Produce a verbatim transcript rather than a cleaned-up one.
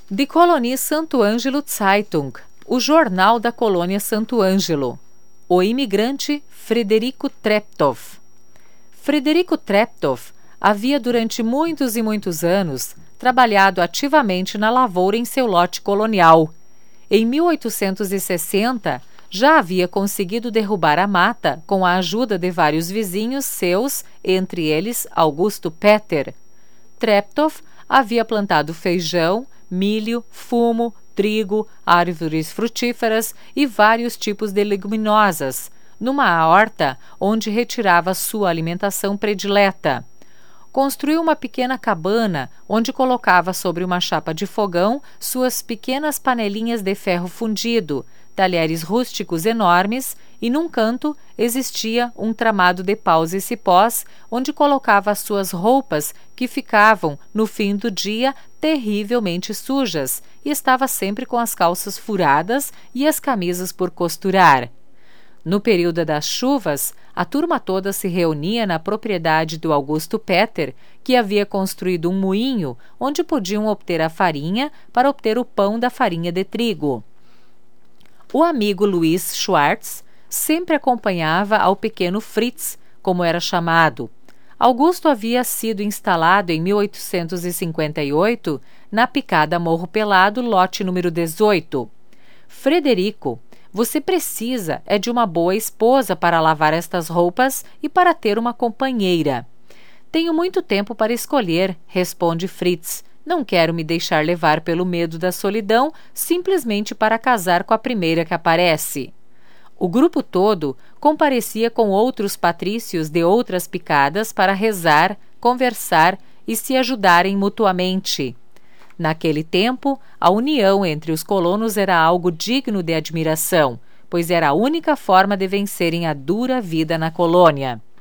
Die Kolonie Santo Ângelo Zeitung, o jornal da colônia Santo Ângelo. O imigrante Frederico Treptow. Frederico Treptow havia durante muitos e muitos anos trabalhado ativamente na lavoura em seu lote colonial. Em mil oitocentos e sessenta, já havia conseguido derrubar a mata com a ajuda de vários vizinhos seus, entre eles Augusto Peter. Treptow havia plantado feijão, milho, fumo, trigo, árvores frutíferas e vários tipos de leguminosas, numa horta onde retirava sua alimentação predileta. Construiu uma pequena cabana onde colocava sobre uma chapa de fogão suas pequenas panelinhas de ferro fundido, talheres rústicos enormes, e num canto existia um tramado de paus e cipós onde colocava as suas roupas que ficavam, no fim do dia, terrivelmente sujas, e estava sempre com as calças furadas e as camisas por costurar. No período das chuvas, a turma toda se reunia na propriedade do Augusto Peter, que havia construído um moinho onde podiam obter a farinha para obter o pão da farinha de trigo. O amigo Luiz Schwartz sempre acompanhava ao pequeno Fritz, como era chamado. Augusto havia sido instalado em mil oitocentos e cinquenta e oito na picada Morro Pelado, lote número dezoito. Frederico, você precisa é de uma boa esposa para lavar estas roupas e para ter uma companheira. Tenho muito tempo para escolher, responde Fritz. Não quero me deixar levar pelo medo da solidão simplesmente para casar com a primeira que aparece. O grupo todo comparecia com outros patrícios de outras picadas para rezar, conversar e se ajudarem mutuamente. Naquele tempo, a união entre os colonos era algo digno de admiração, pois era a única forma de vencerem a dura vida na colônia.